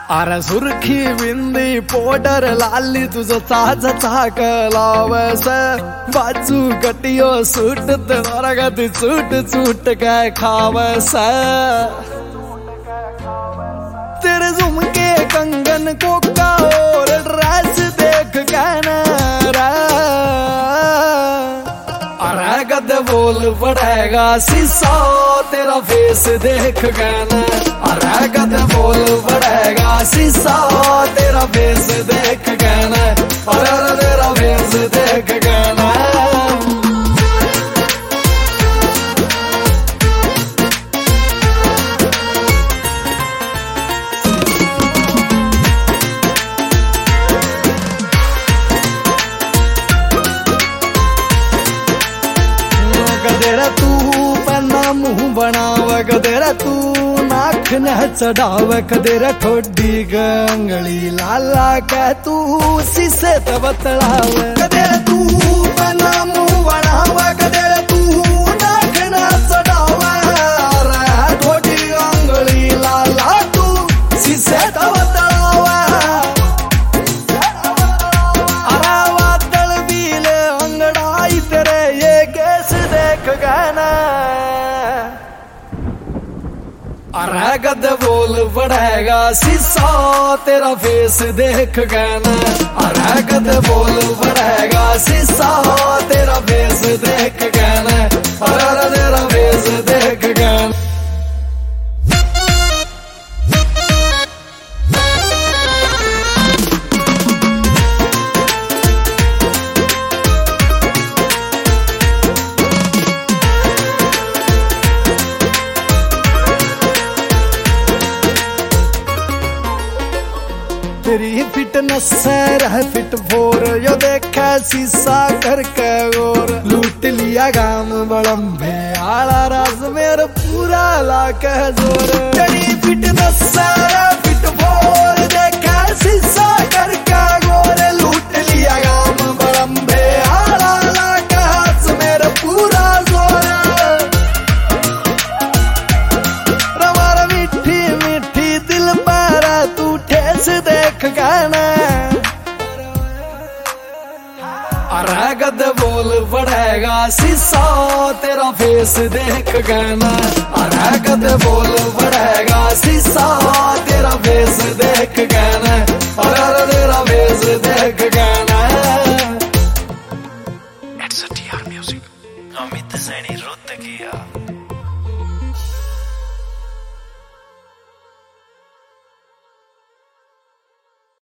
अरे सुर्खी बिंदी पावडर लाली तुझं ताज लावस बाजू कटियो सूट गती चूट चूट काय खावस तेरे झुमके कंगन कोका और ड्रेस देख कहना अरे गद बोल पड़ेगा शीशा तेरा फेस देख कहना अरे गद बोल पड़ेगा शीशा तेरा फेस देख कहना अरे तेरा फेस देख कहना गदेरा तू पन्ना मुंह बनाव गदेरा तू नाक न चढ़ाव गदेरा ठोडी गंगली लाला कह तू शीशे तबतलाव गदेरा तू पन्ना मुंह बनाव गदेरा तू नाक न चढ़ाव ठोडी गंगली लाला तू शीशे तबतलाव अरे वादल बीले अंगड़ाई तेरे ये केस देख गाना अरे गद बोल पड़ेगा शीशा तेरा फेस देख गाना अरे गद बोल पड़ेगा शीशा तेरा फेस देख गाना अरे तेरा फेस देख गाना तेरी फिटनेस है फिट फोर यो देखा शीशा करके और लूट लिया गाम बड़म्बे आला राज मेरा पूरा लाके जोर तेरी फिटनेस है फिट फोर देखा शीशा करके और लूट लिया गाम बड़म्बे आला लाके हाथ मेरा पूरा जोर रमार मीठी मीठी दिल पर तू ठेस देख गाना अरे गद बोल पड़ेगा शीशा तेरा फेस देख गाना अरे गद बोल पड़ेगा शीशा तेरा फेस देख गाना अरे तेरा फेस देख गाना It's a TR Music. Amit Saini Rohatkiya.